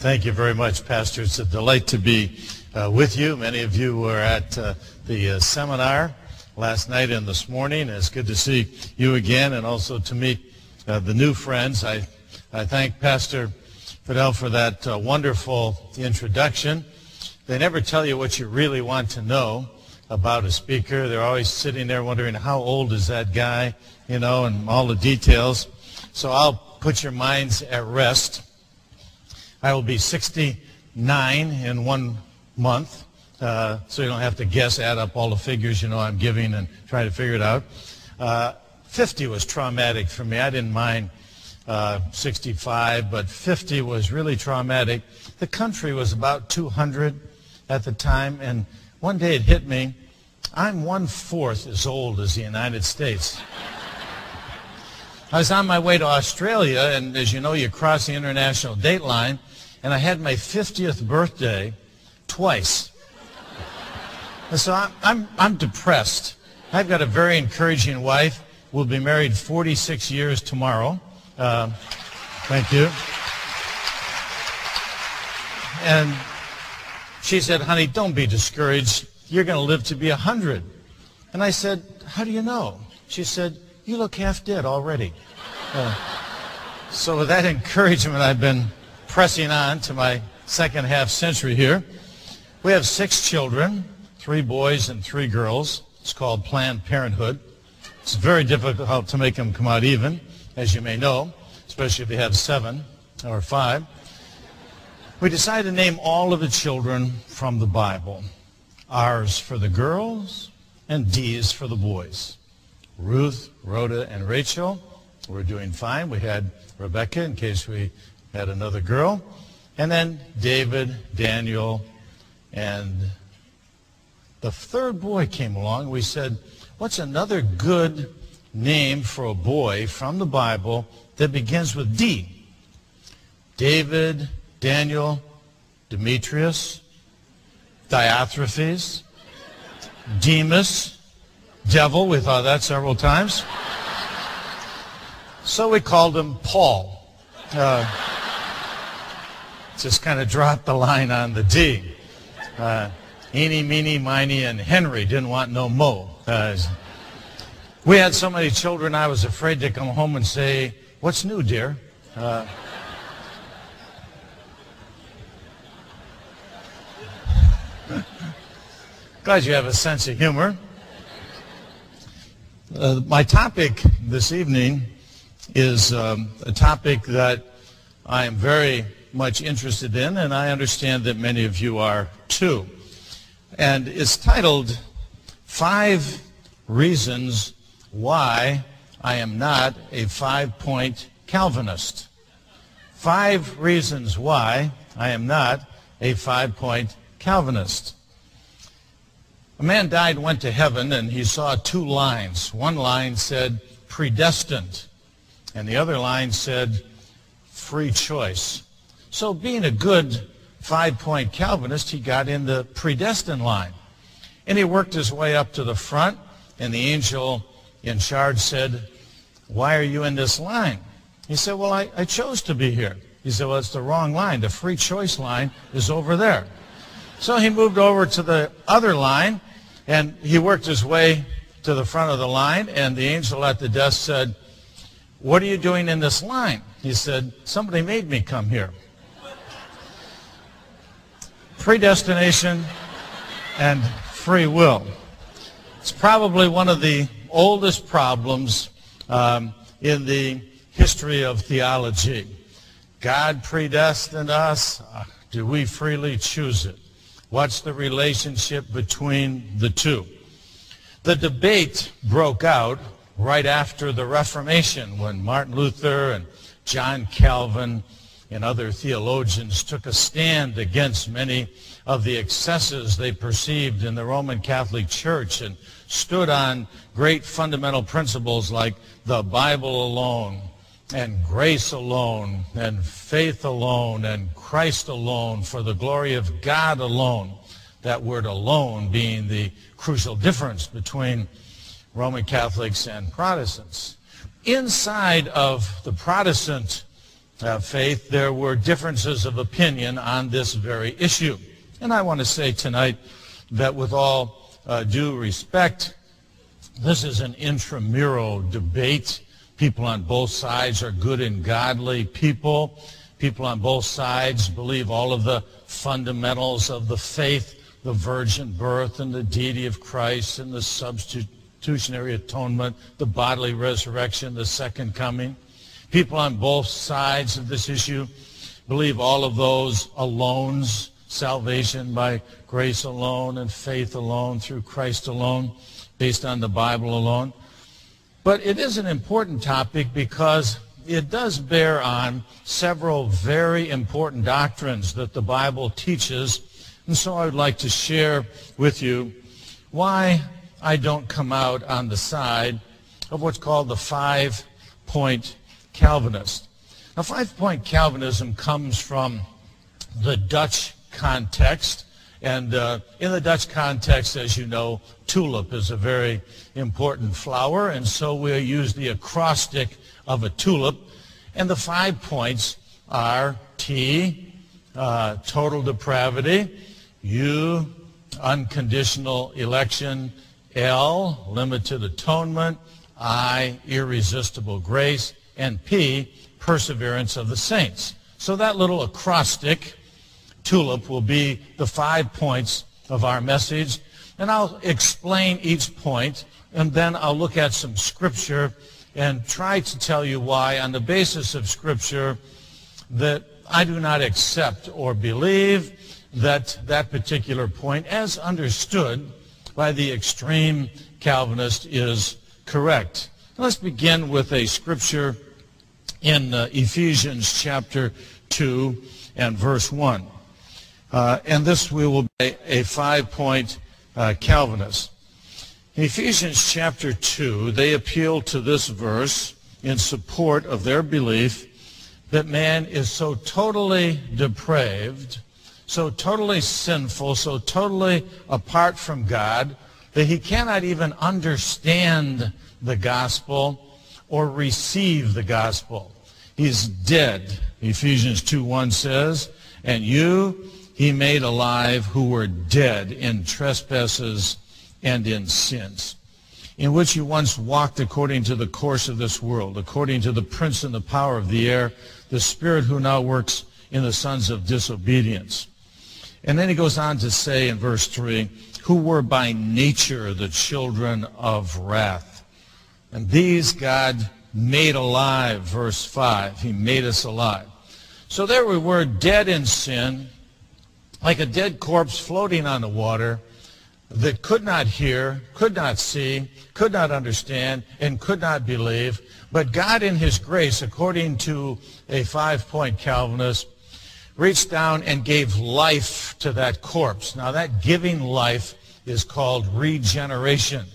Thank you very much, Pastor. It's a delight to be with you. Many of you were at the seminar last night and this morning. It's good to see you again and also to meet the new friends. I thank Pastor Fidel for that wonderful introduction. They never tell you what you really want to know about a speaker. They're always sitting there wondering, how old is that guy, and all the details. So I'll put your minds at rest. I will be 69 in 1 month, so you don't have to guess, add up all the figures I'm giving and try to figure it out. 50 was traumatic for me. I didn't mind 65, but 50 was really traumatic. The country was about 200 at the time, and one day it hit me, I'm 1/4 as old as the United States. I was on my way to Australia, and as you know, you cross the international date line, and I had my 50th birthday twice. And so I'm depressed. I've got a very encouraging wife. We'll be married 46 years tomorrow. Thank you. And she said, honey, don't be discouraged. You're going to live to be 100. And I said, how do you know? She said, you look half dead already. So with that encouragement, I've been pressing on to my second half century here. We have 6 children, 3 boys and 3 girls. It's called Planned Parenthood. It's very difficult to make them come out even, as you may know, especially if you have 7 or 5. We decided to name all of the children from the Bible. R's for the girls and D's for the boys. Ruth, Rhoda, and Rachel were doing fine. We had Rebecca in case we had another girl. And then David, Daniel, and the 3rd boy came along. We said, what's another good name for a boy from the Bible that begins with D? David, Daniel, Demetrius, Diotrephes, Demas, devil. We thought that several times. So we called him Paul. Just kind of dropped the line on the D. Eeny, meeny, miny, and Henry didn't want no mo. We had so many children, I was afraid to come home and say, what's new, dear? Glad you have a sense of humor. My topic this evening is a topic that I am very much interested in, and I understand that many of you are too. And it's titled, 5 Reasons Why I Am Not a 5-Point Calvinist. 5 reasons why I am not a 5-point Calvinist. A man died and went to heaven, and he saw 2 lines. One line said predestined, and the other line said free choice. So being a good 5-point Calvinist, he got in the predestined line. And he worked his way up to the front, and the angel in charge said, why are you in this line? He said, well, I chose to be here. He said, well, it's the wrong line. The free choice line is over there. So he moved over to the other line, and he worked his way to the front of the line, and the angel at the desk said, what are you doing in this line? He said, somebody made me come here. Predestination and free will. It's probably one of the oldest problems in the history of theology. God predestined us. Do we freely choose it? What's the relationship between the two? The debate broke out right after the Reformation when Martin Luther and John Calvin and other theologians took a stand against many of the excesses they perceived in the Roman Catholic Church and stood on great fundamental principles like the Bible alone and grace alone and faith alone and Christ alone for the glory of God alone. That word alone being the crucial difference between Roman Catholics and Protestants. Inside of the Protestant faith, there were differences of opinion on this very issue. And I want to say tonight that with all due respect, this is an intramural debate. People on both sides are good and godly people. People on both sides believe all of the fundamentals of the faith, the virgin birth and the deity of Christ and the substitutionary atonement, the bodily resurrection, the second coming. People on both sides of this issue believe all of those alones, salvation by grace alone and faith alone through Christ alone, based on the Bible alone. But it is an important topic because it does bear on several very important doctrines that the Bible teaches. And so I would like to share with you why I don't come out on the side of what's called the 5-point Calvinist. Now, 5-point Calvinism comes from the Dutch context. And in the Dutch context, as you know, tulip is a very important flower. And so we use the acrostic of a tulip. And the 5 points are T, total depravity, U, unconditional election, L, limited atonement, I, irresistible grace, and P, perseverance of the saints. So that little acrostic, tulip, will be the 5 points of our message. And I'll explain each point, and then I'll look at some scripture and try to tell you why, on the basis of scripture, that I do not accept or believe that that particular point, as understood by the extreme Calvinist, is correct. Let's begin with a scripture in Ephesians chapter 2 and verse 1. And this will be a 5-point Calvinist. In Ephesians chapter 2, they appeal to this verse in support of their belief that man is so totally depraved, so totally sinful, so totally apart from God, that he cannot even understand the gospel or receive the gospel. He's dead. Ephesians 2:1 says, and you he made alive who were dead in trespasses and in sins, in which you once walked according to the course of this world, according to the prince and the power of the air, the spirit who now works in the sons of disobedience. And then he goes on to say in verse 3, who were by nature the children of wrath. And these God made alive, verse 5. He made us alive. So there we were, dead in sin, like a dead corpse floating on the water, that could not hear, could not see, could not understand, and could not believe. But God in his grace, according to a 5-point Calvinist, reached down and gave life to that corpse. Now that giving life is called regeneration.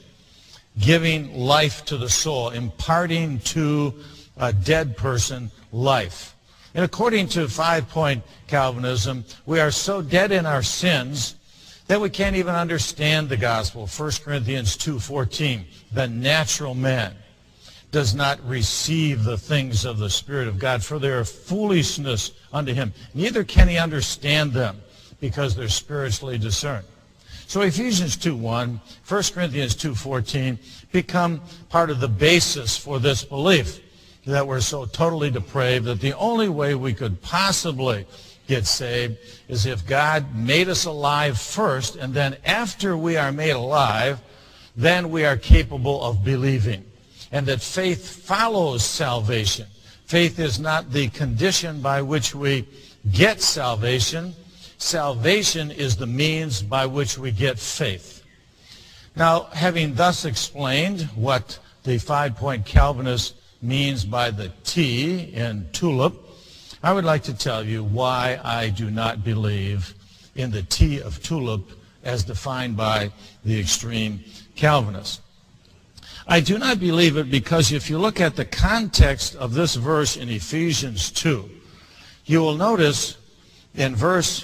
Giving life to the soul, imparting to a dead person life. And according to 5-point Calvinism, we are so dead in our sins that we can't even understand the gospel. 1 Corinthians 2:14, the natural man does not receive the things of the Spirit of God, for they are foolishness unto him. Neither can he understand them, because they're spiritually discerned. So Ephesians 2:1, 1 Corinthians 2:14 become part of the basis for this belief, that we're so totally depraved that the only way we could possibly get saved is if God made us alive first, and then after we are made alive, then we are capable of believing. And that faith follows salvation. Faith is not the condition by which we get salvation. Salvation is the means by which we get faith. Now, having thus explained what the 5-point Calvinist means by the T in tulip, I would like to tell you why I do not believe in the T of tulip as defined by the extreme Calvinist. I do not believe it because if you look at the context of this verse in Ephesians 2, you will notice in verse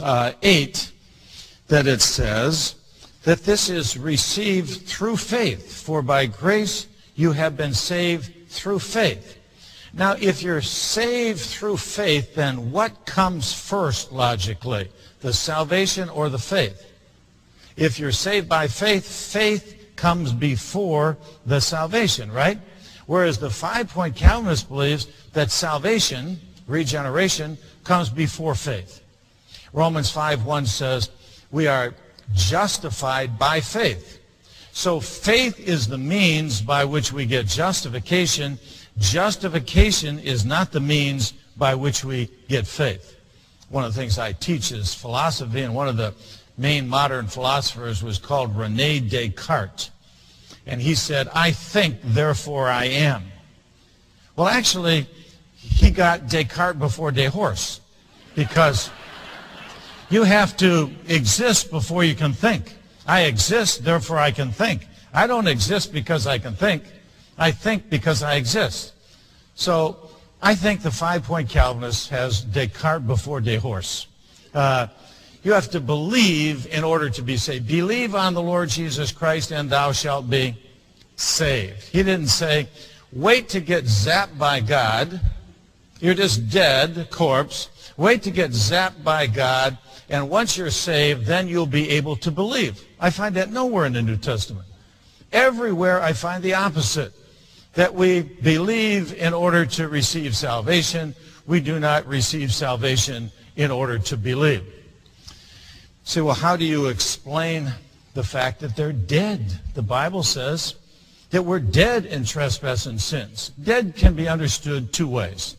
8 that it says that this is received through faith, for by grace you have been saved through faith. Now, if you're saved through faith, then what comes first logically? The salvation or the faith? If you're saved by faith, faith comes before the salvation, right? Whereas the 5-point Calvinist believes that salvation, regeneration, comes before faith. Romans 5:1 says, we are justified by faith. So faith is the means by which we get justification. Justification is not the means by which we get faith. One of the things I teach is philosophy, and one of the main modern philosophers was called René Descartes. And he said, I think, therefore I am. Well, actually, he got Descartes before Dehorse, because you have to exist before you can think. I exist, therefore I can think. I don't exist because I can think. I think because I exist. So I think the 5-point Calvinist has Descartes before Dehorse. You have to believe in order to be saved. Believe on the Lord Jesus Christ and thou shalt be saved. He didn't say, wait to get zapped by God. You're just dead, corpse. Wait to get zapped by God, and once you're saved, then you'll be able to believe. I find that nowhere in the New Testament. Everywhere I find the opposite, that we believe in order to receive salvation. We do not receive salvation in order to believe. Say, well, how do you explain the fact that they're dead? The Bible says that we're dead in trespass and sins. Dead can be understood two ways: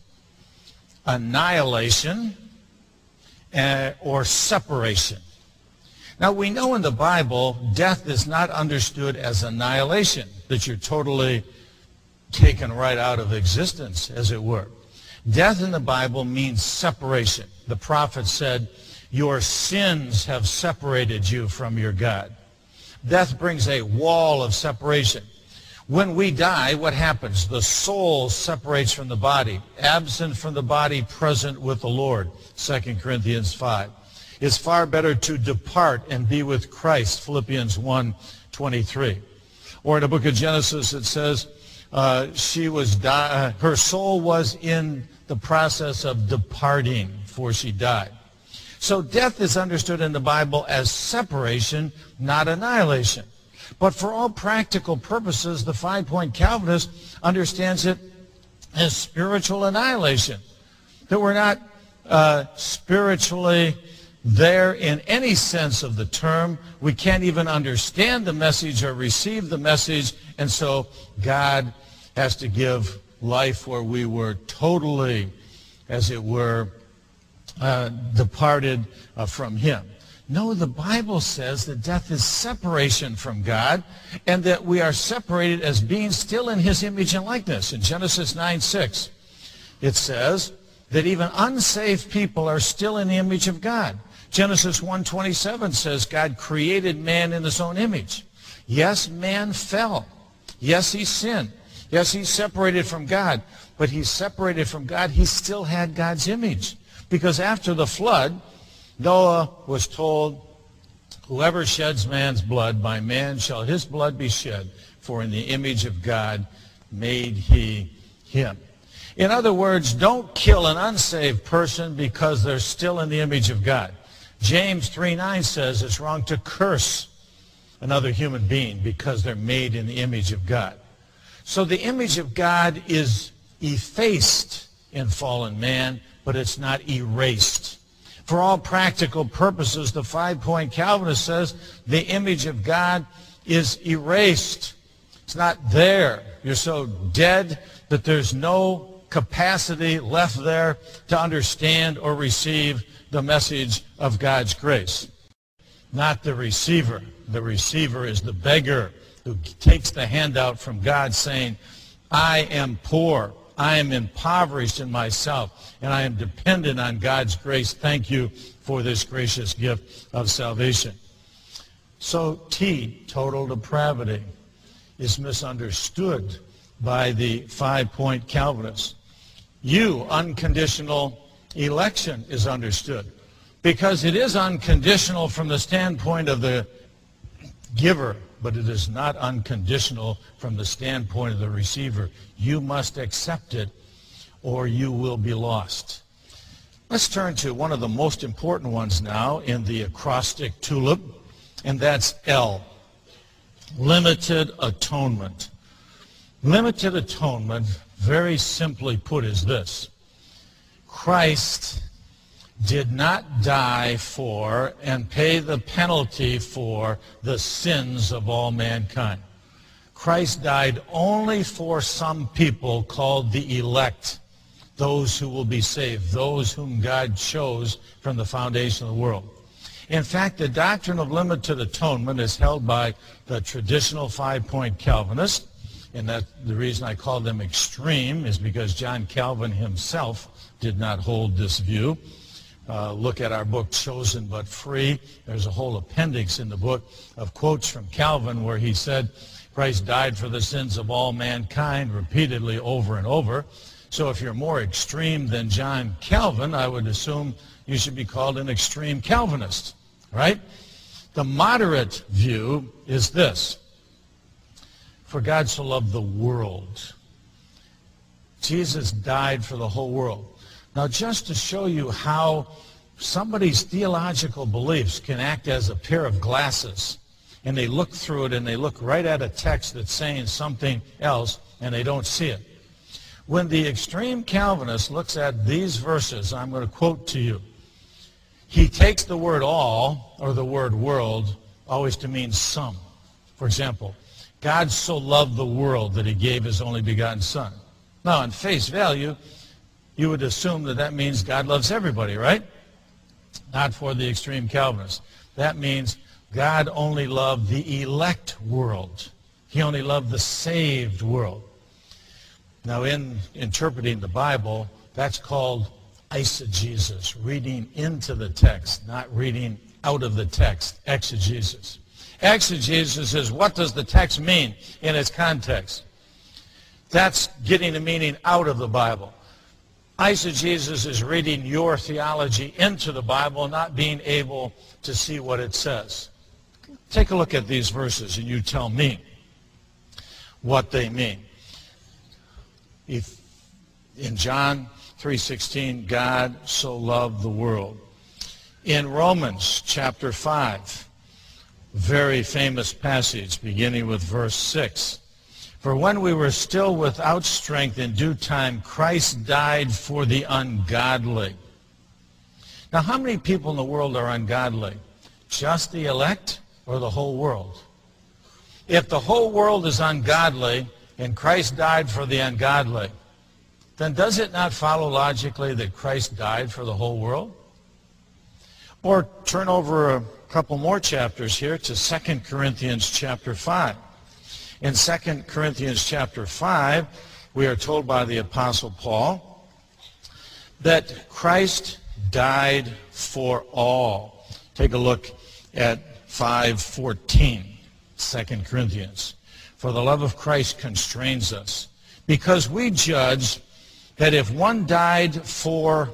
annihilation or separation. Now, we know in the Bible, death is not understood as annihilation, that you're totally taken right out of existence, as it were. Death in the Bible means separation. The prophet said, your sins have separated you from your God. Death brings a wall of separation. When we die, what happens? The soul separates from the body, absent from the body, present with the Lord, 2 Corinthians 5. It's far better to depart and be with Christ, Philippians 1:23. Or in the book of Genesis, it says her soul was in the process of departing before she died. So death is understood in the Bible as separation, not annihilation. But for all practical purposes, the 5-point Calvinist understands it as spiritual annihilation. That we're not spiritually there in any sense of the term. We can't even understand the message or receive the message, and so God has to give life where we were totally, as it were, departed from him. No, the Bible says that death is separation from God, and that we are separated as being still in his image and likeness. In Genesis 9:6, it says that even unsaved people are still in the image of God. Genesis 1:27 says God created man in his own image. Yes, man fell. Yes, he sinned. Yes, he's separated from God. But he's separated from God. He still had God's image. Because after the flood, Noah was told, whoever sheds man's blood, by man shall his blood be shed, for in the image of God made he him. In other words, don't kill an unsaved person because they're still in the image of God. James 3:9 says it's wrong to curse another human being because they're made in the image of God. So the image of God is effaced in fallen man, but it's not erased. For all practical purposes, the 5-point Calvinist says the image of God is erased. It's not there. You're so dead that there's no capacity left there to understand or receive the message of God's grace. Not the receiver. The receiver is the beggar who takes the handout from God saying, I am poor. I am impoverished in myself, and I am dependent on God's grace. Thank you for this gracious gift of salvation. So T, total depravity, is misunderstood by the 5-point Calvinists. U, unconditional election, is understood because it is unconditional from the standpoint of the giver, but it is not unconditional from the standpoint of the receiver. You must accept it or you will be lost. Let's turn to one of the most important ones now in the acrostic tulip, and that's L, limited atonement. Limited atonement, very simply put, is this: Christ did not die for and pay the penalty for the sins of all mankind. Christ died only for some people called the elect, those who will be saved, those whom God chose from the foundation of the world. In fact, the doctrine of limited atonement is held by the traditional five-point Calvinists, and that the reason I call them extreme is because John Calvin himself did not hold this view. Look at our book, Chosen but Free. There's a whole appendix in the book of quotes from Calvin where he said, Christ died for the sins of all mankind repeatedly over and over. So if you're more extreme than John Calvin, I would assume you should be called an extreme Calvinist, right? The moderate view is this: for God so loved the world. Jesus died for the whole world. Now, just to show you how somebody's theological beliefs can act as a pair of glasses, and they look through it and they look right at a text that's saying something else and they don't see it. When the extreme Calvinist looks at these verses, I'm going to quote to you, he takes the word all or the word world always to mean some. For example, God so loved the world that he gave his only begotten Son. Now, on face value, you would assume that that means God loves everybody, right? Not for the extreme Calvinist. That means God only loved the elect world. He only loved the saved world. Now, in interpreting the Bible, that's called eisegesis, reading into the text, not reading out of the text, exegesis. Exegesis is what does the text mean in its context. That's getting the meaning out of the Bible. Eisegesis is reading your theology into the Bible, not being able to see what it says. Take a look at these verses and you tell me what they mean. If in John 3:16, God so loved the world. In Romans chapter 5, very famous passage beginning with verse 6. For when we were still without strength, in due time, Christ died for the ungodly. Now, how many people in the world are ungodly? Just the elect or the whole world? If the whole world is ungodly and Christ died for the ungodly, then does it not follow logically that Christ died for the whole world? Or turn over a couple more chapters here to 2 Corinthians chapter 5. In 2 Corinthians chapter 5, we are told by the Apostle Paul that Christ died for all. Take a look at 5:14, 2 Corinthians. For the love of Christ constrains us, because we judge that if one died for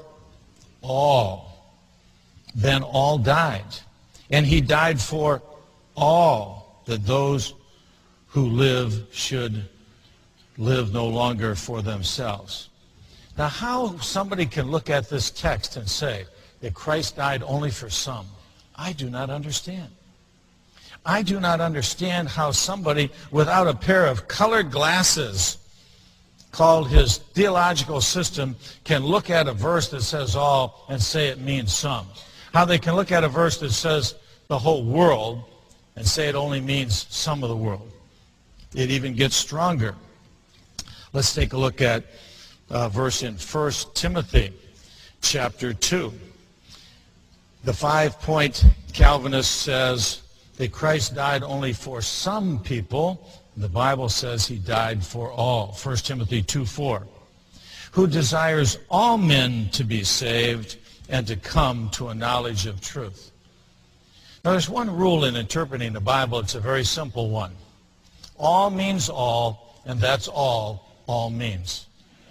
all, then all died. And he died for all, that those who live should live no longer for themselves. Now, how somebody can look at this text and say that Christ died only for some, I do not understand. I do not understand how somebody without a pair of colored glasses called his theological system can look at a verse that says all and say it means some. How they can look at a verse that says the whole world and say it only means some of the world. It even gets stronger. Let's take a look at a verse in 1 Timothy chapter 2. The 5-point Calvinist says that Christ died only for some people. The Bible says he died for all. 1 Timothy 2:4. Who desires all men to be saved and to come to a knowledge of truth. Now, there's one rule in interpreting the Bible. It's a very simple one. All means all, and that's all means.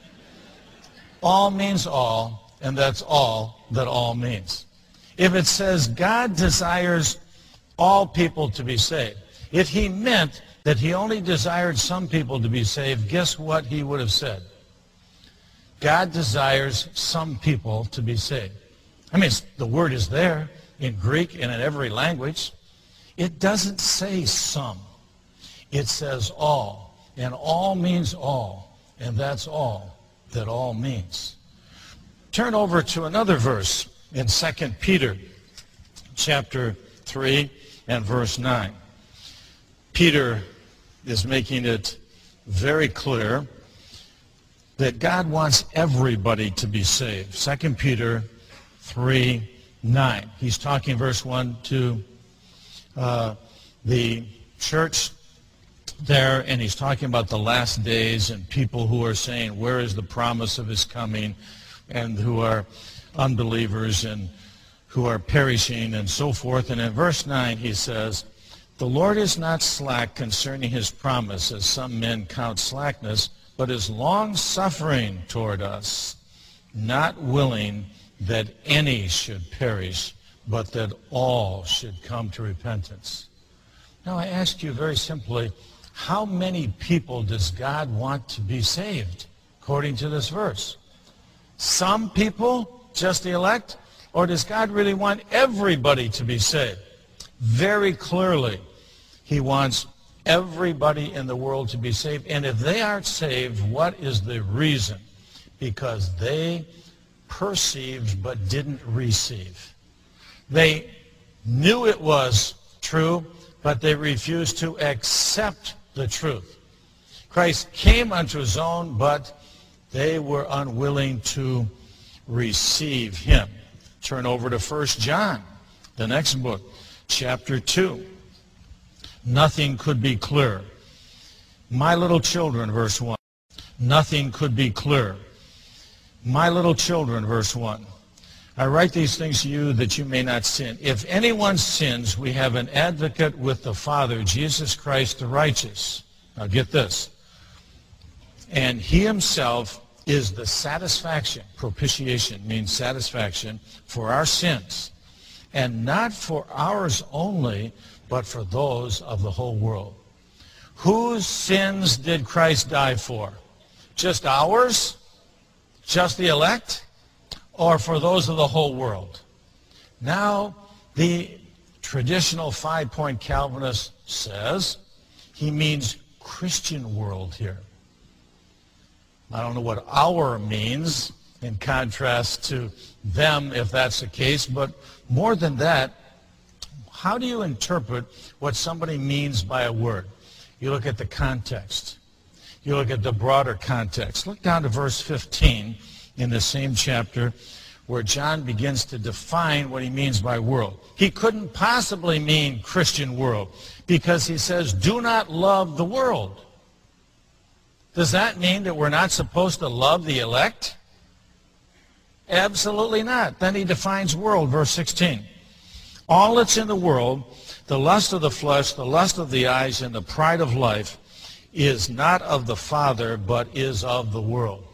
All means all, and that's all that all means. If it says God desires all people to be saved, if he meant that he only desired some people to be saved, guess what he would have said? God desires some people to be saved. I mean, the word is there in Greek and in every language. It doesn't say some. It says all. And all means all. And that's all that all means. Turn over to another verse in 2 Peter chapter 3 and verse 9. Peter is making it very clear that God wants everybody to be saved. 2 Peter 3:9. He's talking verse 1 to the church there, and he's talking about the last days and people who are saying, where is the promise of his coming, and who are unbelievers and who are perishing and so forth. And in verse 9 he says, the Lord is not slack concerning his promise, as some men count slackness, but is long-suffering toward us, not willing that any should perish, but that all should come to repentance. Now I ask you very simply, how many people does God want to be saved, according to this verse? Some people, just the elect? Or does God really want everybody to be saved? Very clearly, he wants everybody in the world to be saved. And if they aren't saved, what is the reason? Because they perceived but didn't receive. They knew it was true, but they refused to accept the truth. Christ came unto his own, but they were unwilling to receive him. Turn over to 1 John, the next book, chapter 2. Nothing could be clearer. My little children, verse 1. Nothing could be clearer. My little children, verse 1. I write these things to you that you may not sin. If anyone sins, we have an advocate with the Father, Jesus Christ the righteous. Now get this. And he himself is the satisfaction. Propitiation means satisfaction for our sins. And not for ours only, but for those of the whole world. Whose sins did Christ die for? Just ours? Just the elect? Or for those of the whole world? Now, the traditional five-point Calvinist says he means Christian world here. I don't know what our means in contrast to them, if that's the case, but more than that, how do you interpret what somebody means by a word? You look at the context. You look at the broader context. Look down to verse 15 in the same chapter where John begins to define what he means by world. He couldn't possibly mean Christian world because he says, do not love the world. Does that mean that we're not supposed to love the elect? Absolutely not. Then he defines world, verse 16. All that's in the world, the lust of the flesh, the lust of the eyes, and the pride of life, is not of the Father, but is of the world.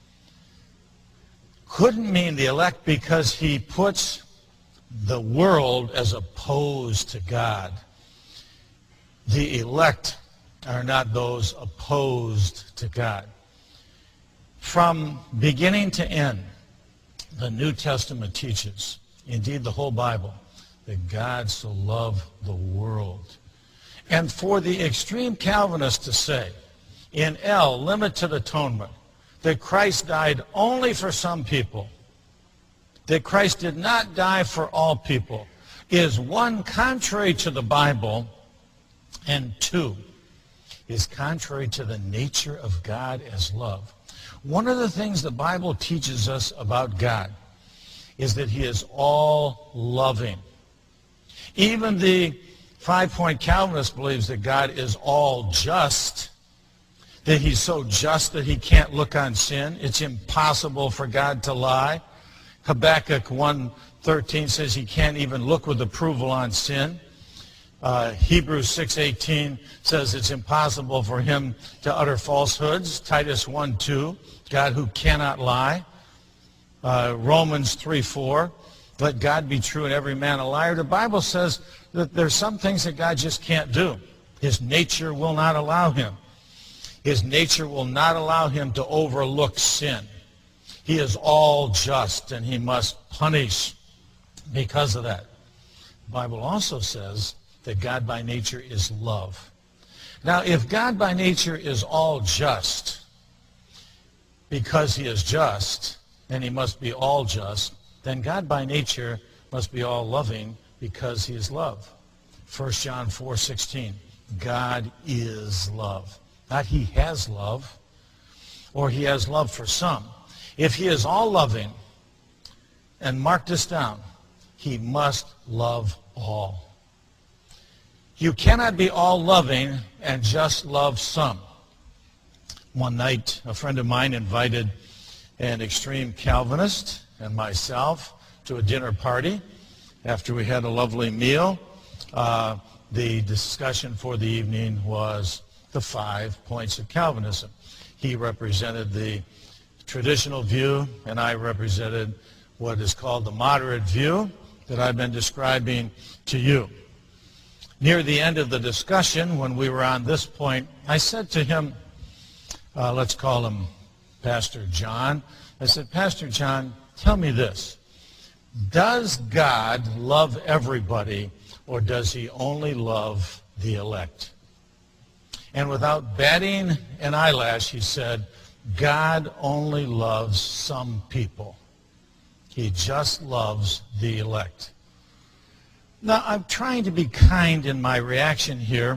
Couldn't mean the elect because he puts the world as opposed to God. The elect are not those opposed to God. From beginning to end, the New Testament teaches, indeed the whole Bible, that God so loved the world. And for the extreme Calvinist to say, in L, limited atonement, that Christ died only for some people, that Christ did not die for all people, is one, contrary to the Bible, and two, is contrary to the nature of God as love. One of the things the Bible teaches us about God is that he is all loving. Even the five-point Calvinist believes that God is all just, that he's so just that he can't look on sin. It's impossible for God to lie. Habakkuk 1:13 says he can't even look with approval on sin. Hebrews 6:18 says it's impossible for him to utter falsehoods. Titus 1:2, God who cannot lie. Romans 3:4, let God be true and every man a liar. The Bible says that there's some things that God just can't do. His nature will not allow him. His nature will not allow him to overlook sin. He is all just, and he must punish because of that. The Bible also says that God by nature is love. Now, if God by nature is all just, because he is just, and he must be all just, then God by nature must be all loving because he is love. 1 John 4:16, God is love. Not he has love, or he has love for some. If he is all loving, and mark this down, he must love all. You cannot be all loving and just love some. One night, a friend of mine invited an extreme Calvinist and myself to a dinner party. After we had a lovely meal, the discussion for the evening was the 5 points of Calvinism. He represented the traditional view, and I represented what is called the moderate view that I've been describing to you. Near the end of the discussion, when we were on this point, I said to him, let's call him Pastor John. I said, Pastor John, tell me this. Does God love everybody, or does he only love the elect? And without batting an eyelash, he said, God only loves some people. He just loves the elect. Now, I'm trying to be kind in my reaction here,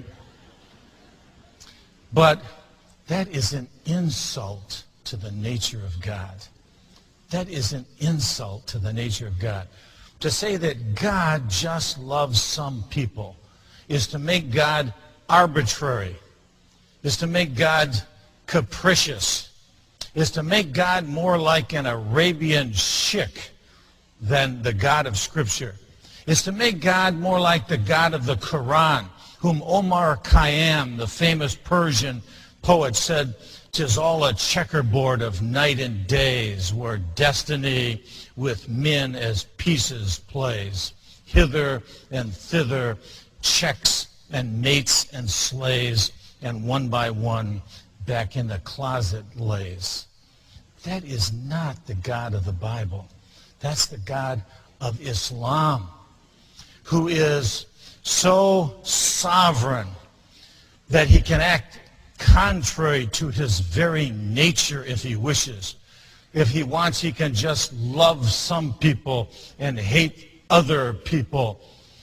but that is an insult to the nature of God. That is an insult to the nature of God. To say that God just loves some people is to make God arbitrary, is to make God capricious, is to make God more like an Arabian sheikh than the God of Scripture, is to make God more like the God of the Quran, whom Omar Khayyam, the famous Persian poet, said, "'Tis all a checkerboard of night and days, where destiny with men as pieces plays. Hither and thither, checks and mates and slays, and one by one back in the closet lays." That is not the God of the Bible. That's the God of Islam, who is so sovereign that he can act contrary to his very nature if he wishes. If he wants, he can just love some people and hate other people.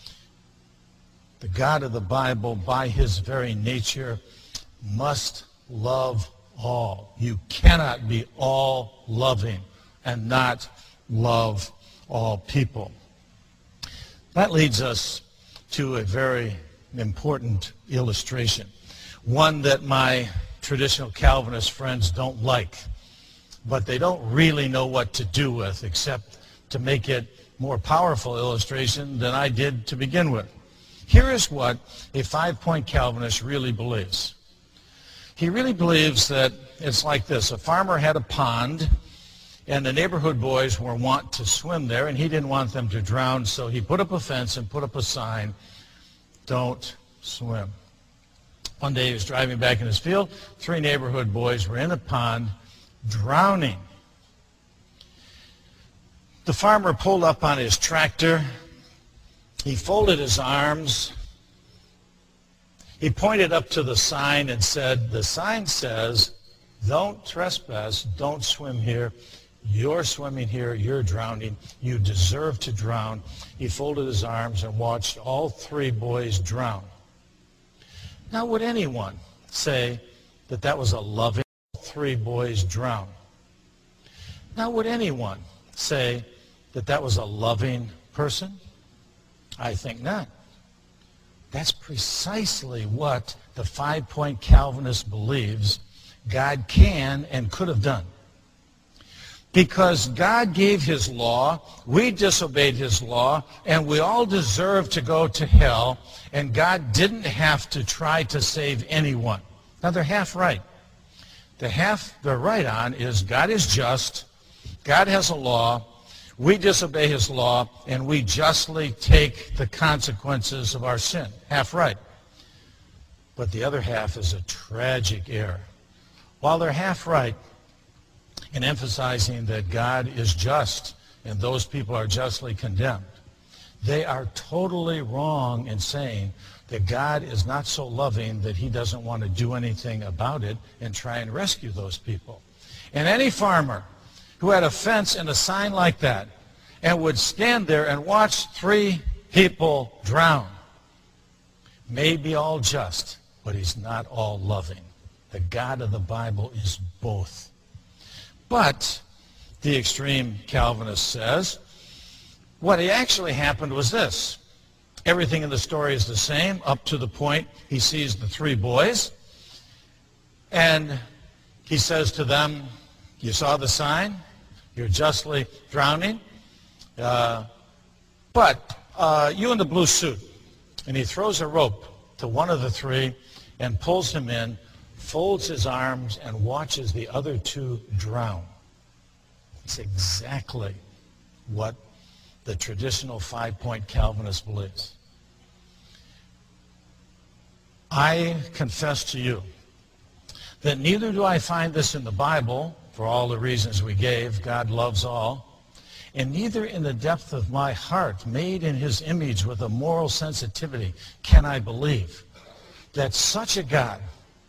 The God of the Bible, by his very nature, must love all. You cannot be all loving and not love all people. That leads us to a very important illustration, one that my traditional Calvinist friends don't like, but they don't really know what to do with except to make it more powerful illustration than I did to begin with. Here is what a 5-point Calvinist really believes. He really believes that it's like this. A farmer had a pond, and the neighborhood boys were wont to swim there, and he didn't want them to drown, so he put up a fence and put up a sign, "Don't swim." One day he was driving back in his field. 3 neighborhood boys were in a pond drowning. The farmer pulled up on his tractor. He folded his arms. He pointed up to the sign and said, "The sign says, don't trespass, don't swim here. You're swimming here, you're drowning, you deserve to drown." He folded his arms and watched all 3 boys drown. Now, would anyone say that that was a loving? 3 boys drown. Now, would anyone say that that was a loving person? I think not. That's precisely what the 5-point Calvinist believes God can and could have done. Because God gave his law, we disobeyed his law, and we all deserve to go to hell, and God didn't have to try to save anyone. Now, they're half right. The half they're right on is God is just, God has a law, we disobey his law, and we justly take the consequences of our sin. Half right. But the other half is a tragic error. While they're half right, in emphasizing that God is just and those people are justly condemned. They are totally wrong in saying that God is not so loving that he doesn't want to do anything about it and try and rescue those people. And any farmer who had a fence and a sign like that and would stand there and watch 3 people drown may be all just, but he's not all loving. The God of the Bible is both. But the extreme Calvinist says, what actually happened was this. Everything in the story is the same up to the point he sees the 3 boys. And he says to them, you saw the sign? You're justly drowning. But you in the blue suit. And he throws a rope to one of the 3 and pulls him in, folds his arms, and watches the other 2 drown. It's exactly what the traditional 5-point Calvinist believes. I confess to you that neither do I find this in the Bible, for all the reasons we gave. God loves all. And neither in the depth of my heart, made in his image with a moral sensitivity, can I believe that such a God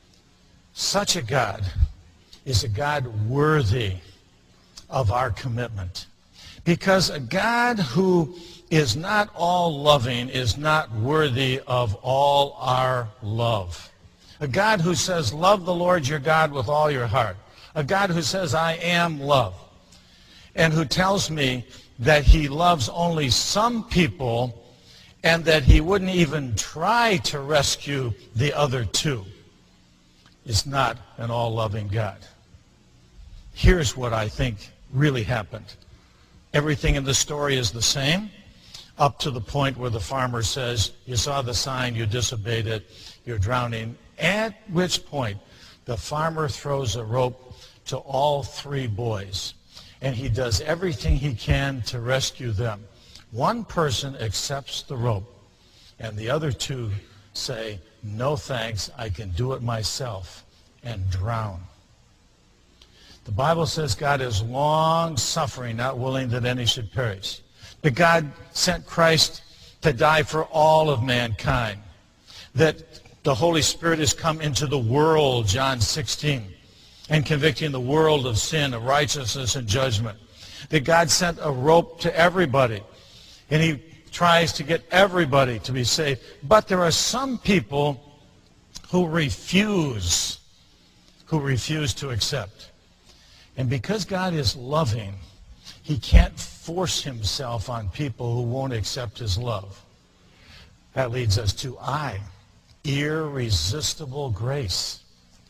is a God worthy of our commitment. Because a God who is not all loving is not worthy of all our love. A God who says, love the Lord your God with all your heart. A God who says, I am love. And who tells me that he loves only some people and that he wouldn't even try to rescue the other 2 is not an all-loving God. Here's what I think really happened. Everything in the story is the same, up to the point where the farmer says, you saw the sign, you disobeyed it, you're drowning. At which point, the farmer throws a rope to all 3 boys, and he does everything he can to rescue them. One person accepts the rope, and the other 2 say, no thanks, I can do it myself, and drown. The Bible says God is long-suffering, not willing that any should perish. That God sent Christ to die for all of mankind. That the Holy Spirit has come into the world, John 16, and convicting the world of sin, of righteousness, and judgment. That God sent a rope to everybody, and he tries to get everybody to be saved. But there are some people who refuse to accept. And because God is loving, he can't force himself on people who won't accept his love. That leads us to I, irresistible grace.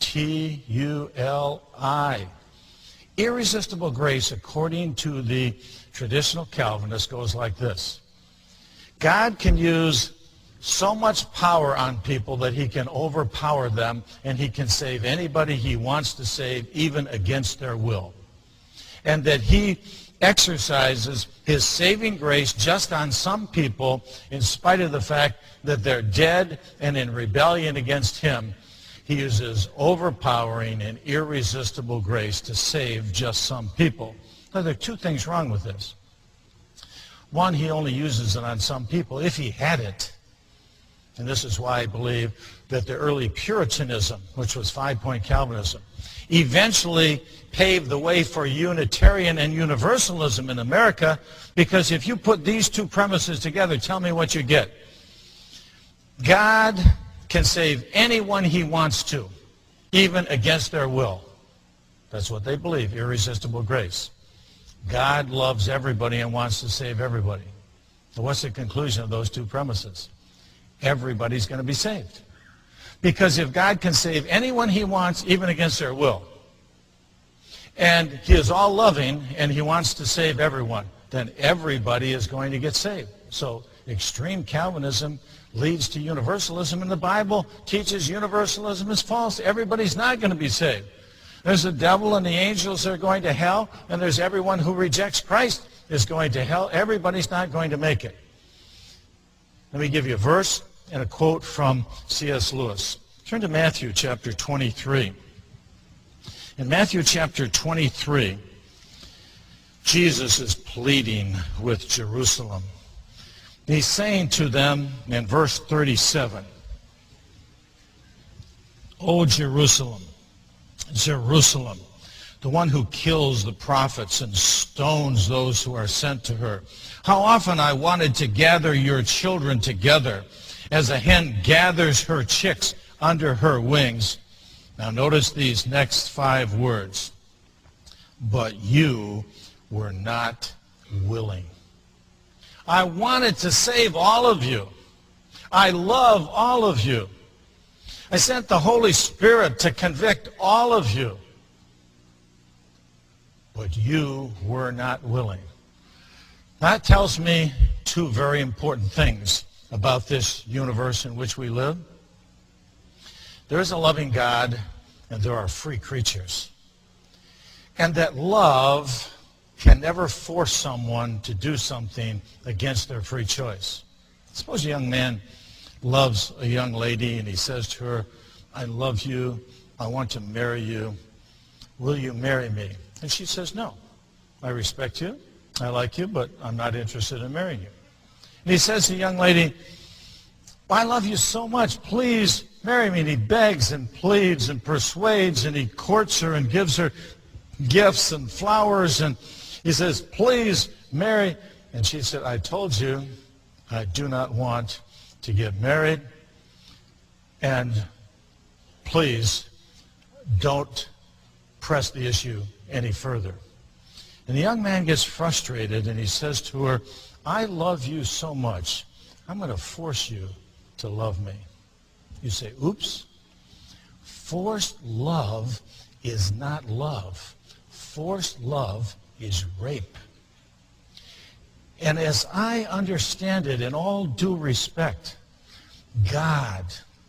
T-U-L-I. Irresistible grace, according to the traditional Calvinist, goes like this. God can use so much power on people that he can overpower them, and he can save anybody he wants to save, even against their will. And that he exercises his saving grace just on some people in spite of the fact that they're dead and in rebellion against him. He uses overpowering and irresistible grace to save just some people. Now, there are 2 things wrong with this. One, he only uses it on some people if he had it. And this is why I believe that the early Puritanism, which was 5-point Calvinism, eventually paved the way for Unitarian and Universalism in America, because if you put these 2 premises together, tell me what you get. God can save anyone he wants to, even against their will. That's what they believe, irresistible grace. God loves everybody and wants to save everybody. So what's the conclusion of those 2 premises? Everybody's going to be saved. Because if God can save anyone he wants, even against their will, and he is all loving and he wants to save everyone, then everybody is going to get saved. So extreme Calvinism leads to universalism, and the Bible teaches universalism is false. Everybody's not going to be saved. There's the devil and the angels that are going to hell, and there's everyone who rejects Christ is going to hell. Everybody's not going to make it. Let me give you a verse and a quote from C.S. Lewis. Turn to Matthew chapter 23. In Matthew chapter 23, Jesus is pleading with Jerusalem. He's saying to them in verse 37, "O Jerusalem, Jerusalem, the one who kills the prophets and stones those who are sent to her. How often I wanted to gather your children together as a hen gathers her chicks under her wings." Now notice these next 5 words. "But you were not willing." I wanted to save all of you. I love all of you. I sent the Holy Spirit to convict all of you. But you were not willing. That tells me 2 very important things about this universe in which we live. There is a loving God, and there are free creatures. And that love can never force someone to do something against their free choice. Suppose a young man loves a young lady, and he says to her, "I love you, I want to marry you. Will you marry me?" And she says, "No, I respect you, I like you, but I'm not interested in marrying you." And he says to the young lady, "I love you so much, please marry me." And he begs and pleads and persuades, and he courts her and gives her gifts and flowers, and he says, "Please marry." And she said, "I told you I do not want to get married, and please don't press the issue any further." And the young man gets frustrated, and he says to her, "I love you so much, I'm going to force you to love me." You say, oops. Forced love is not love. Forced love is rape. And as I understand it, in all due respect, God,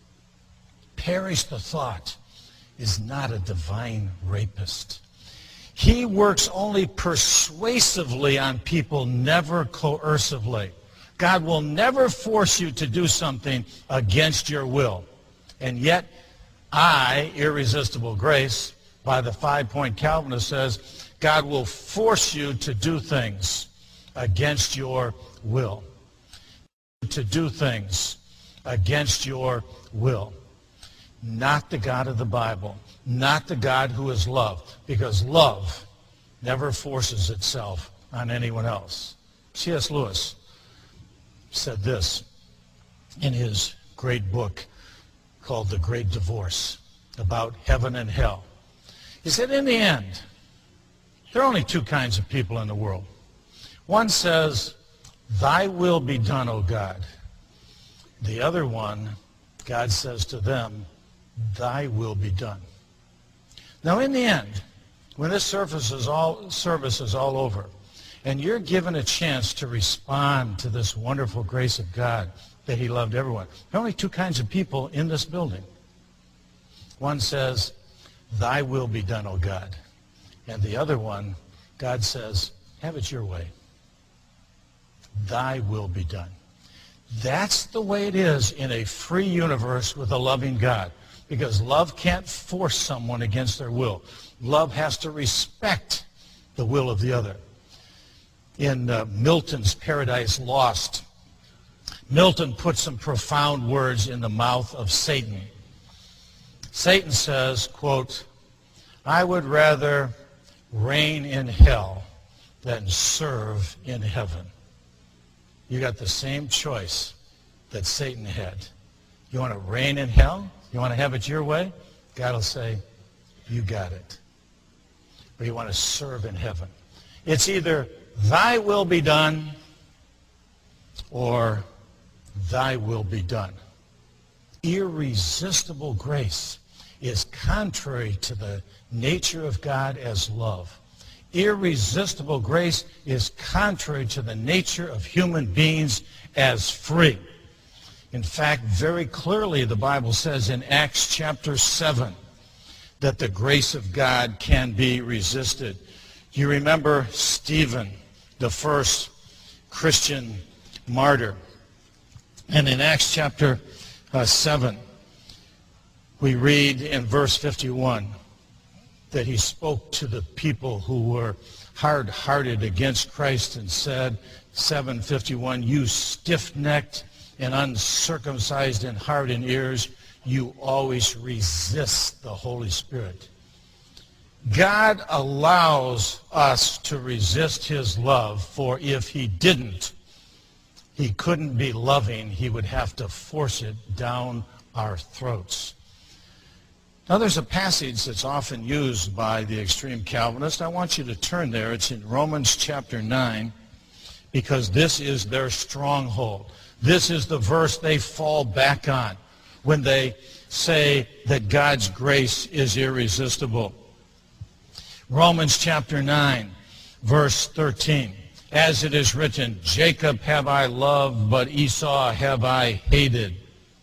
perish the thought, is not a divine rapist. He works only persuasively on people, never coercively. God will never force you to do something against your will. And yet, irresistible grace, by the 5-point Calvinist, says God will force you to do things against your will. To do things against your will. Not the God of the Bible. Not the God who is love. Because love never forces itself on anyone else. C.S. Lewis said this in his great book called The Great Divorce, about heaven and hell. He said, in the end, there are only 2 kinds of people in the world. One says, "Thy will be done, O God." The other one, God says to them, "Thy will be done." Now in the end, when this service is all over, and you're given a chance to respond to this wonderful grace of God that he loved everyone, there are only 2 kinds of people in this building. One says, "Thy will be done, O God." And the other one, God says, "Have it your way. Thy will be done." That's the way it is in a free universe with a loving God. Because love can't force someone against their will. Love has to respect the will of the other. In Milton's Paradise Lost, Milton put some profound words in the mouth of Satan. Satan says, quote, "I would rather reign in hell than serve in heaven." You got the same choice that Satan had. You want to reign in hell? You want to have it your way? God will say, "You got it." Or you want to serve in heaven. It's either thy will be done or thy will be done. Irresistible grace is contrary to the nature of God as love. Irresistible grace is contrary to the nature of human beings as free. In fact, very clearly the Bible says in Acts chapter 7 that the grace of God can be resisted. You remember Stephen, the first Christian martyr. And in Acts chapter 7, we read in verse 51, that he spoke to the people who were hard-hearted against Christ and said, 7:51, you stiff-necked and uncircumcised in heart and ears, you always resist the Holy Spirit. God allows us to resist his love, for if he didn't, he couldn't be loving. He would have to force it down our throats. Now there's a passage that's often used by the extreme Calvinists. I want you to turn there. It's in Romans chapter 9, because this is their stronghold. This is the verse they fall back on when they say that God's grace is irresistible. Romans chapter 9, verse 13. As it is written, Jacob have I loved, but Esau have I hated.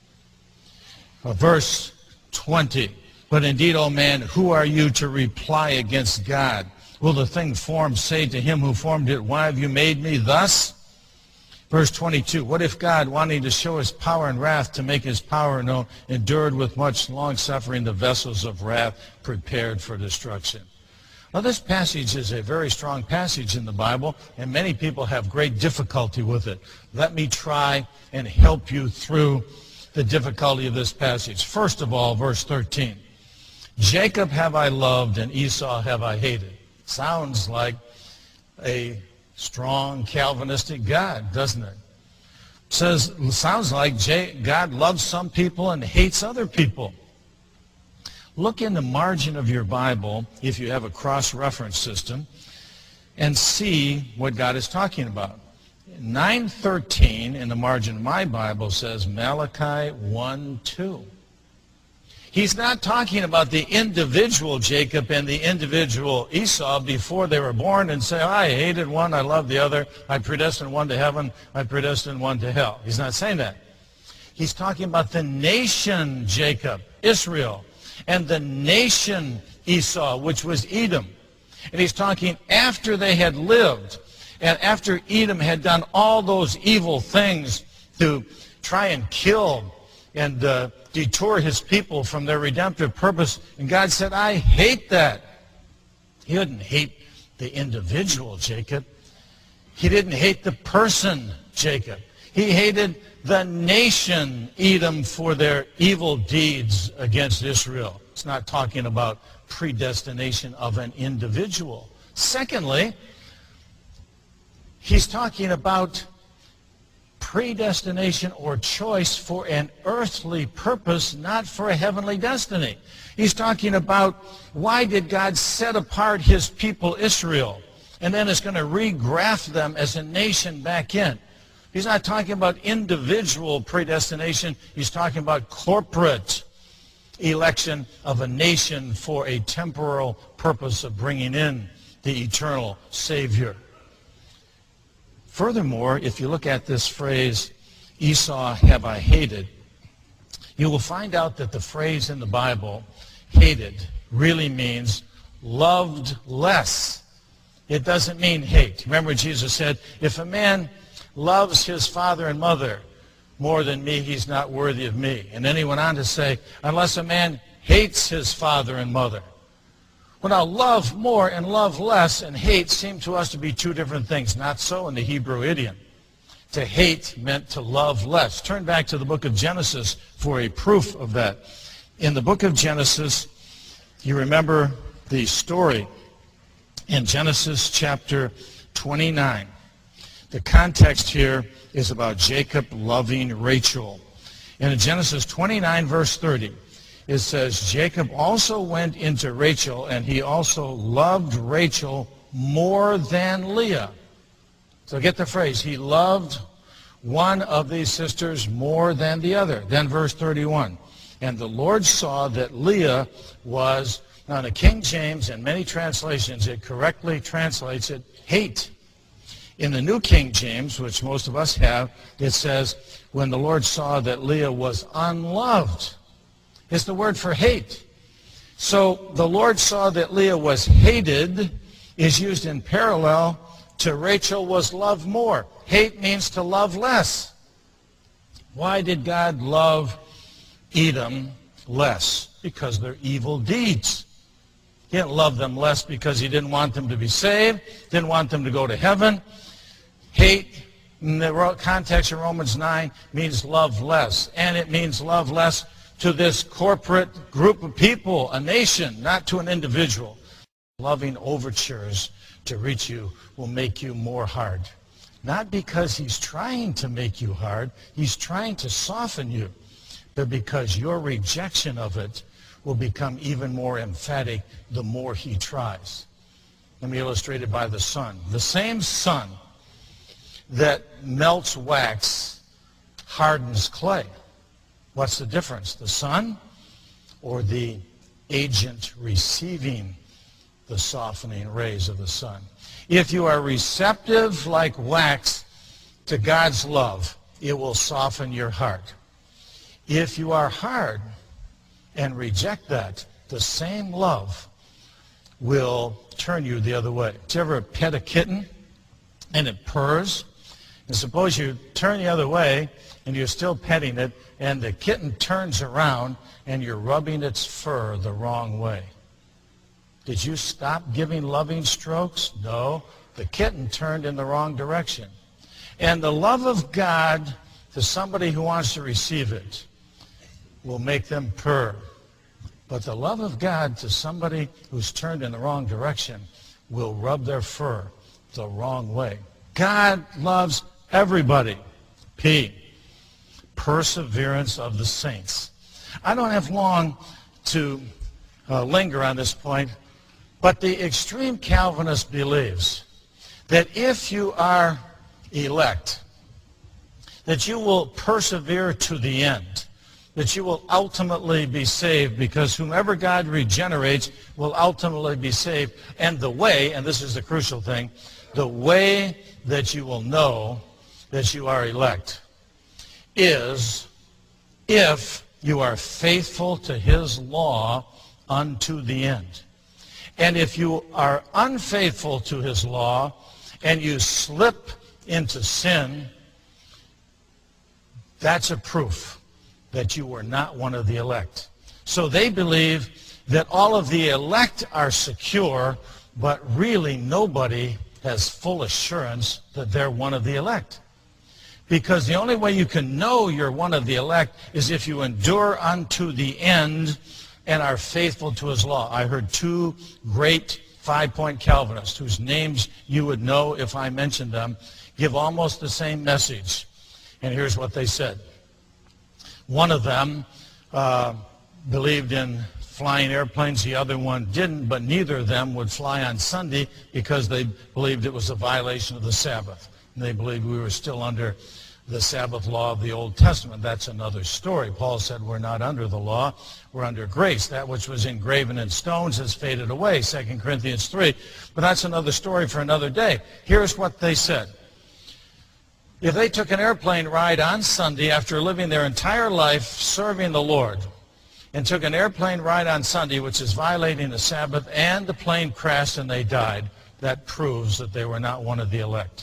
Verse 20. But indeed, O man, who are you to reply against God? Will the thing formed say to him who formed it, why have you made me thus? Verse 22, what if God, wanting to show his power and wrath, to make his power known, endured with much long-suffering the vessels of wrath prepared for destruction? Now this passage is a very strong passage in the Bible, and many people have great difficulty with it. Let me try and help you through the difficulty of this passage. First of all, verse 13. Jacob have I loved, and Esau have I hated. Sounds like a strong Calvinistic God, doesn't it? Sounds like God loves some people and hates other people. Look in the margin of your Bible, if you have a cross-reference system, and see what God is talking about. 9:13 in the margin of my Bible says Malachi 1:2. He's not talking about the individual Jacob and the individual Esau before they were born and say, I hated one, I loved the other, I predestined one to heaven, I predestined one to hell. He's not saying that. He's talking about the nation Jacob, Israel, and the nation Esau, which was Edom. And he's talking after they had lived, and after Edom had done all those evil things to try and kill and detour his people from their redemptive purpose. And God said, I hate that. He didn't hate the individual Jacob. He didn't hate the person Jacob. He hated the nation Edom for their evil deeds against Israel. It's not talking about predestination of an individual. Secondly, he's talking about predestination or choice for an earthly purpose, not for a heavenly destiny. He's talking about why did God set apart his people Israel and then is going to regraft them as a nation back in. He's not talking about individual predestination. He's talking about corporate election of a nation for a temporal purpose of bringing in the eternal Savior. Furthermore, if you look at this phrase, Esau have I hated, you will find out that the phrase in the Bible, hated, really means loved less. It doesn't mean hate. Remember Jesus said, if a man loves his father and mother more than me, he's not worthy of me. And then he went on to say, unless a man hates his father and mother. Well, now, love more and love less and hate seem to us to be two different things. Not so in the Hebrew idiom. To hate meant to love less. Turn back to the book of Genesis for a proof of that. In the book of Genesis, you remember the story in Genesis chapter 29. The context here is about Jacob loving Rachel. And in Genesis 29, verse 30, it says, Jacob also went into Rachel, and he also loved Rachel more than Leah. So get the phrase, he loved one of these sisters more than the other. Then verse 31, and the Lord saw that Leah was, now in the King James and many translations, it correctly translates it, hate. In the New King James, which most of us have, it says, when the Lord saw that Leah was unloved. It's the word for hate. So the Lord saw that Leah was hated is used in parallel to Rachel was loved more. Hate means to love less. Why did God love Edom less? Because they're evil deeds. He didn't love them less because he didn't want them to be saved, didn't want them to go to heaven. Hate, in the context of Romans 9, means love less. And it means love less to this corporate group of people, a nation, not to an individual. Loving overtures to reach you will make you more hard. Not because he's trying to make you hard, he's trying to soften you, but because your rejection of it will become even more emphatic the more he tries. Let me illustrate it by the sun. The same sun that melts wax hardens clay. What's the difference? The sun or the agent receiving the softening rays of the sun? If you are receptive like wax to God's love, it will soften your heart. If you are hard and reject that, the same love will turn you the other way. Did you ever pet a kitten and it purrs? And suppose you turn the other way and you're still petting it and the kitten turns around and you're rubbing its fur the wrong way. Did you stop giving loving strokes? No. The kitten turned in the wrong direction. And the love of God to somebody who wants to receive it will make them purr. But the love of God to somebody who's turned in the wrong direction will rub their fur the wrong way. God loves everybody. P, perseverance of the saints. I don't have long to linger on this point, but the extreme Calvinist believes that if you are elect, that you will persevere to the end, that you will ultimately be saved, because whomever God regenerates will ultimately be saved. And the way, and this is the crucial thing, the way that you will know that you are elect is if you are faithful to his law unto the end. And if you are unfaithful to his law and you slip into sin, that's a proof that you were not one of the elect. So they believe that all of the elect are secure, but really nobody has full assurance that they're one of the elect. Because the only way you can know you're one of the elect is if you endure unto the end and are faithful to his law. I heard two great five-point Calvinists, whose names you would know if I mentioned them, give almost the same message. And here's what they said. One of them believed in flying airplanes, the other one didn't, but neither of them would fly on Sunday because they believed it was a violation of the Sabbath. And they believed we were still under the Sabbath law of the Old Testament. That's another story. Paul said we're not under the law, we're under grace. That which was engraven in stones has faded away, 2 Corinthians 3. But that's another story for another day. Here's what they said. If they took an airplane ride on Sunday after living their entire life serving the Lord, and took an airplane ride on Sunday, which is violating the Sabbath, and the plane crashed and they died, that proves that they were not one of the elect.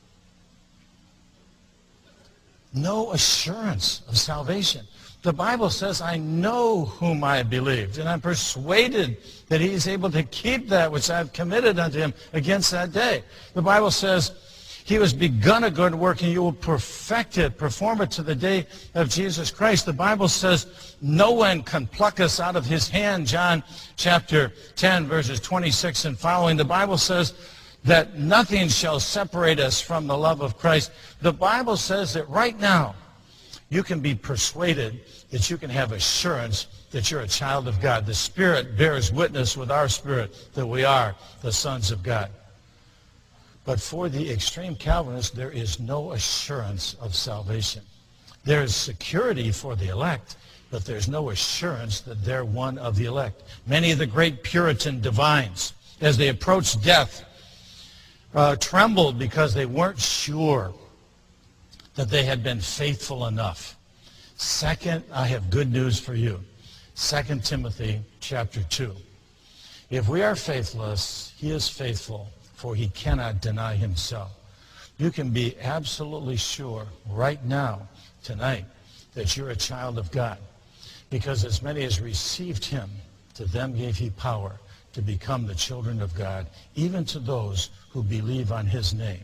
No assurance of salvation. The Bible says, I know whom I believed, and I'm persuaded that he is able to keep that which I've committed unto him against that day. The Bible says, he has begun a good work, and you will perfect it, perform it to the day of Jesus Christ. The Bible says, no one can pluck us out of his hand, John chapter 10, verses 26 and following. The Bible says that nothing shall separate us from the love of Christ. The Bible says that right now, you can be persuaded that you can have assurance that you're a child of God. The Spirit bears witness with our spirit that we are the sons of God. But for the extreme Calvinists, there is no assurance of salvation. There is security for the elect, but there's no assurance that they're one of the elect. Many of the great Puritan divines, as they approached death, trembled because they weren't sure that they had been faithful enough. Second, I have good news for you. 2 Timothy chapter 2. If we are faithless, he is faithful, for he cannot deny himself. You can be absolutely sure right now, tonight, that you're a child of God. Because as many as received him, to them gave he power to become the children of God, even to those who believe on his name.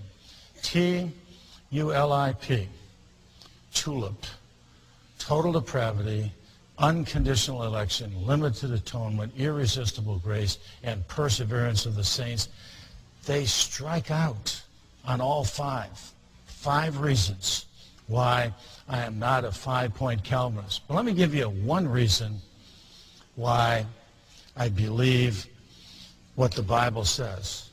T-U-L-I-P, TULIP, total depravity, unconditional election, limited atonement, irresistible grace, and perseverance of the saints. They strike out on all five. 5 reasons why I am not a 5-point Calvinist. But let me give you one reason why I believe what the Bible says.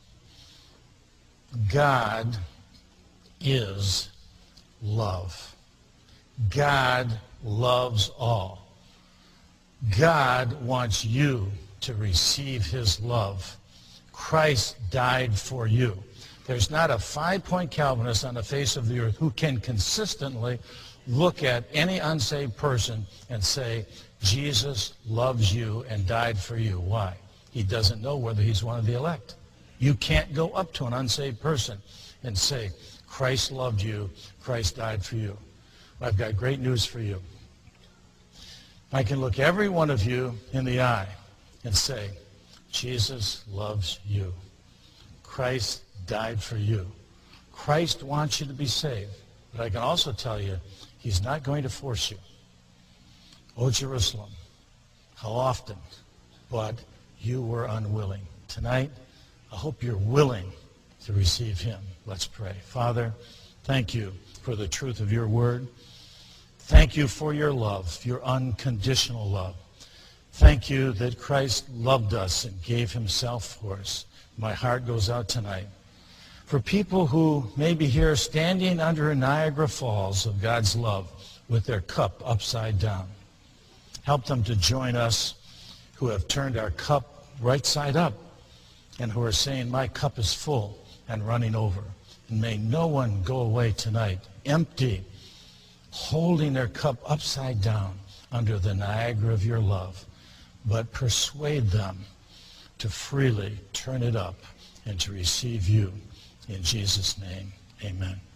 God is love. God loves all. God wants you to receive his love. Christ died for you. There's not a 5-point Calvinist on the face of the earth who can consistently look at any unsaved person and say, Jesus loves you and died for you. Why? He doesn't know whether he's one of the elect. You can't go up to an unsaved person and say, Christ loved you, Christ died for you. Well, I've got great news for you. I can look every one of you in the eye and say, Jesus loves you. Christ died for you. Christ wants you to be saved. But I can also tell you, he's not going to force you. Oh, Jerusalem, how often, but you were unwilling. Tonight, I hope you're willing to receive him. Let's pray. Father, thank you for the truth of your word. Thank you for your love, your unconditional love. Thank you that Christ loved us and gave himself for us. My heart goes out tonight for people who may be here standing under a Niagara Falls of God's love with their cup upside down. Help them to join us who have turned our cup right side up and who are saying, my cup is full and running over. And may no one go away tonight empty, holding their cup upside down under the Niagara of your love, but persuade them to freely turn it up and to receive you. In Jesus' name, amen.